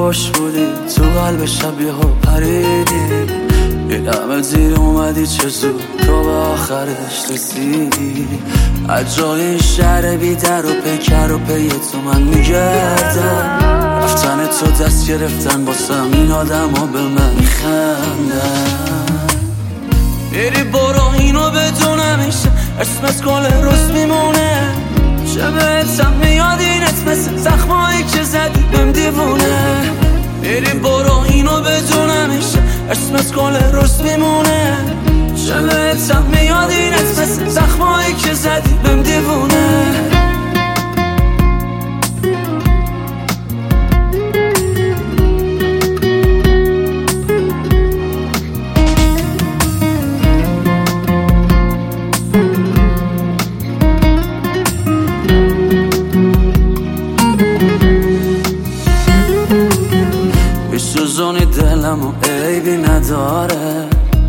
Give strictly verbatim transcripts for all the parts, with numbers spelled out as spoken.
خوش بودی تو قلب شب یه ها پریدی، این همه زیر اومدی چه زود تو به آخرش رسیدی. از جای این شهر بی در و پیکر و پی تو من میگردم، رفتن تو دست گرفتن باسم این آدم ها به من میخندن. میری برو اینو بدون همیشه اسمت کل روز میمونه، چه بهتم میاد این اسمت زخمایی که زدی بهم دیوونه. میری برو اینو بدون همیشه اسمت کل روز میمونه، چه بهتم میاد این اسمت زخمایی که زدی بهم دیوونه. سوزونی دلم و عیبی نداره،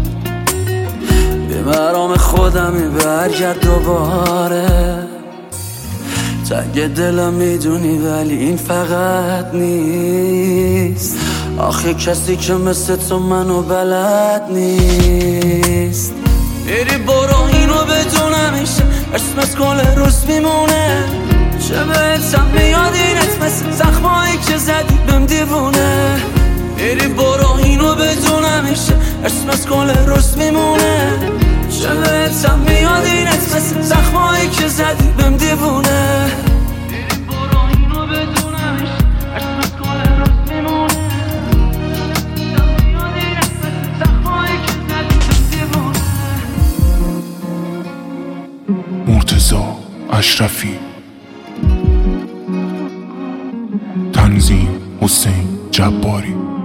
به مرام خودمی برگرد دوباره. تنگ دلم میدونی ولی این فقط نیست، آخه کسی که مثل تو منو بلد نیست. میری برو اینو بدون همیشه اسمت کل روز میمونه، چه بهتم میاد این اسمت زخمایی که زدی بهم دیوونه. میری برو اینو بدون همیشه اسمت کل روز میمونه، چه بهتم میاد این اسمت زخمایی که زدی بهم دیوونه. میری برو اینو بدون همیشه اسمت کل روز میمونه، چه میاد این اسمت زخمایی که زدی بهم دیوونه. مرتضی اشرفی، تنظیم حسین جباری.